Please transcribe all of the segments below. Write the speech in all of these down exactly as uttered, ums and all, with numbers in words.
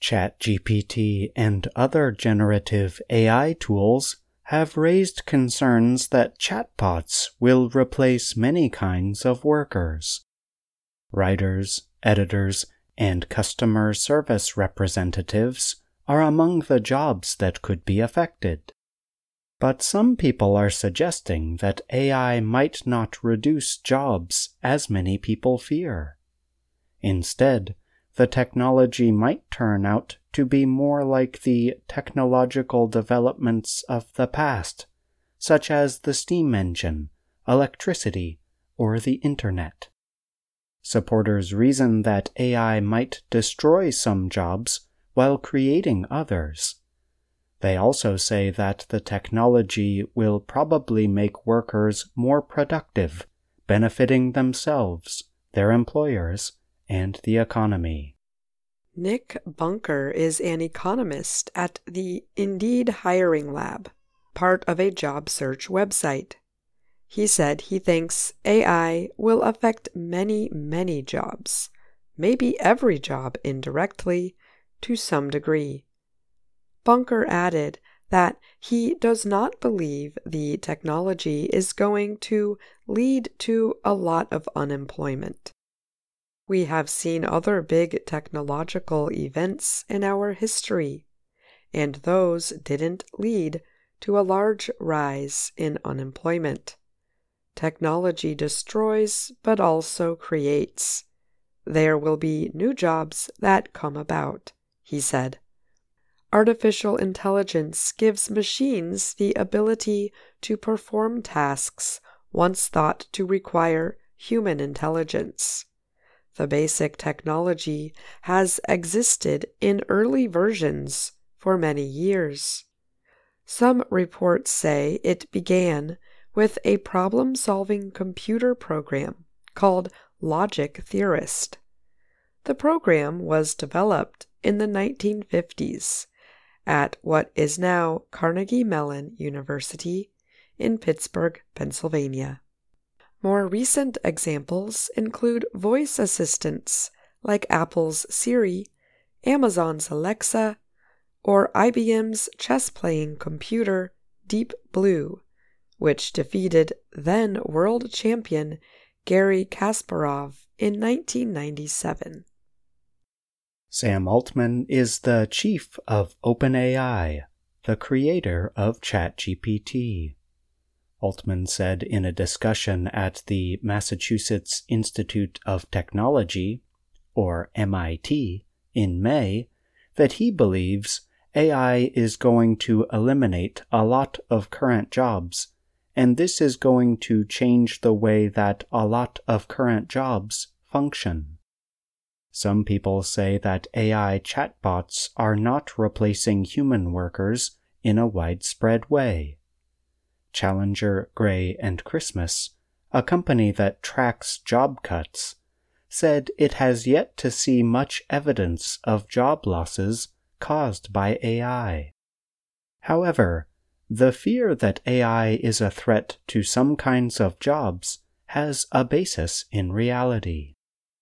ChatGPT and other generative A I tools have raised concerns that chatbots will replace many kinds of workers. Writers, editors, and customer service representatives are among the jobs that could be affected. But some people are suggesting that A I might not reduce jobs as many people fear. Instead, the technology might turn out to be more like the technological developments of the past, such as the steam engine, electricity, or the Internet. Supporters reason that A I might destroy some jobs while creating others. They also say that the technology will probably make workers more productive, benefiting themselves, their employers, and the economy. Nick Bunker is an economist at the Indeed Hiring Lab, part of a job search website. He said he thinks A I will affect many, many jobs, maybe every job indirectly, to some degree. Bunker added that he does not believe the technology is going to lead to a lot of unemployment. We have seen other big technological events in our history, and those didn't lead to a large rise in unemployment. Technology destroys, but also creates. There will be new jobs that come about, he said. Artificial intelligence gives machines the ability to perform tasks once thought to require human intelligence. The basic technology has existed in early versions for many years. Some reports say it began with a problem-solving computer program called Logic Theorist. The program was developed in the nineteen fifties at what is now Carnegie Mellon University in Pittsburgh, Pennsylvania. More recent examples include voice assistants like Apple's Siri, Amazon's Alexa, or I B M's chess-playing computer Deep Blue, which defeated then world champion Garry Kasparov in nineteen ninety-seven. Sam Altman is the chief of OpenAI, the creator of ChatGPT. Altman said in a discussion at the Massachusetts Institute of Technology, or M I T, in May, that he believes A I is going to eliminate a lot of current jobs, and this is going to change the way that a lot of current jobs function. Some people say that A I chatbots are not replacing human workers in a widespread way. Challenger, Gray and Christmas, a company that tracks job cuts, said it has yet to see much evidence of job losses caused by A I. However, the fear that A I is a threat to some kinds of jobs has a basis in reality.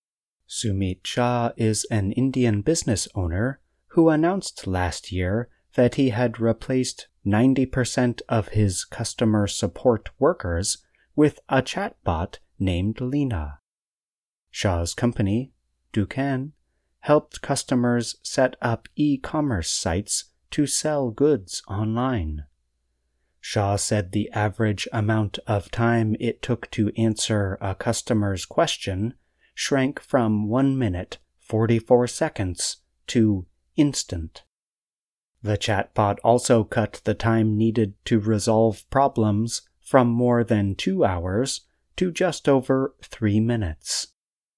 Sumit Shah is an Indian business owner who announced last year that he had replaced ninety percent of his customer support workers with a chatbot named Lena. Shah's company, Dukan, helped customers set up e-commerce sites to sell goods online. Shah said the average amount of time it took to answer a customer's question shrank from one minute, forty-four seconds to instant. The chatbot also cut the time needed to resolve problems from more than two hours to just over three minutes.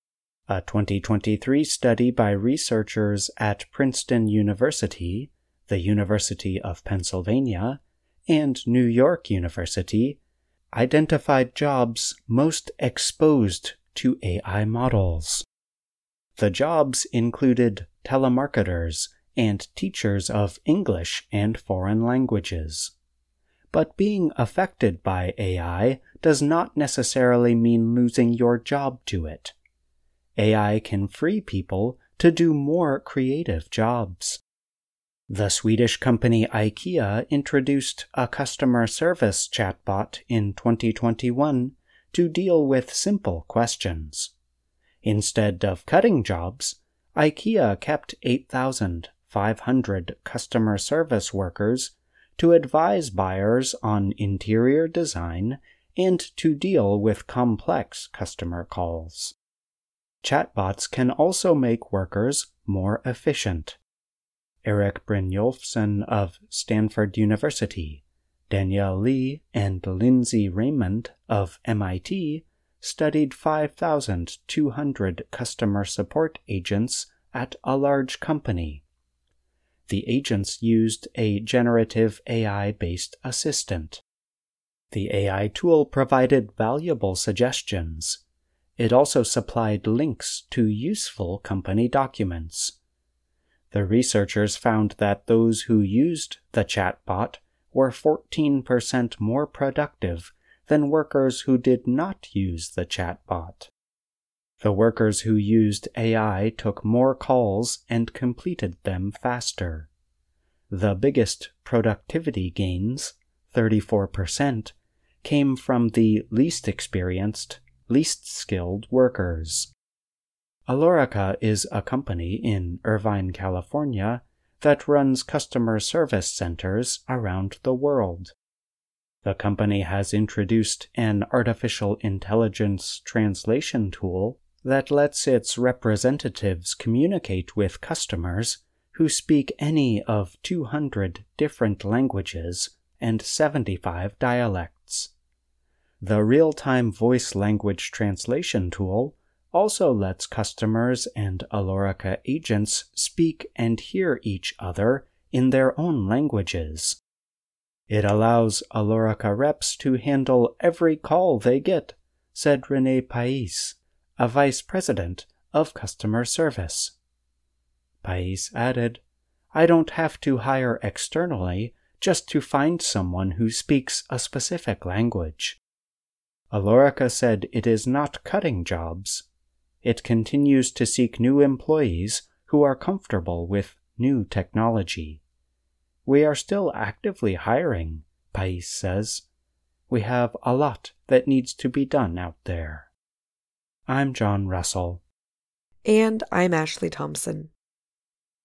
A twenty twenty-three study by researchers at Princeton University, the University of Pennsylvania, and New York University identified jobs most exposed to A I models. The jobs included telemarketers and teachers of English and foreign languages. But being affected by A I does not necessarily mean losing your job to it. A I can free people to do more creative jobs. The Swedish company IKEA introduced a customer service chatbot in twenty twenty-one to deal with simple questions. Instead of cutting jobs, IKEA kept eight thousand five hundred customer service workers to advise buyers on interior design and to deal with complex customer calls. Chatbots can also make workers more efficient. Erik Brynjolfsson of Stanford University, Danielle Lee, and Lindsay Raymond of M I T studied five thousand two hundred customer support agents at a large company. The agents used a generative A I-based assistant. The A I tool provided valuable suggestions. It also supplied links to useful company documents. The researchers found that those who used the chatbot were fourteen percent more productive than workers who did not use the chatbot. The workers who used A I took more calls and completed them faster. The biggest productivity gains, thirty-four percent, came from the least experienced, least skilled workers. Alorica is a company in Irvine, California, that runs customer service centers around the world. The company has introduced an artificial intelligence translation tool that lets its representatives communicate with customers who speak any of two hundred different languages and seventy-five dialects. The real-time voice-language translation tool also lets customers and Alorica agents speak and hear each other in their own languages. It allows Alorica reps to handle every call they get, said Renee Pais, a vice president of customer service. Pais added, "I don't have to hire externally just to find someone who speaks a specific language." Alorica said it is not cutting jobs. It continues to seek new employees who are comfortable with new technology. "We are still actively hiring," Pais says. "We have a lot that needs to be done out there." I'm John Russell. And I'm Ashley Thompson.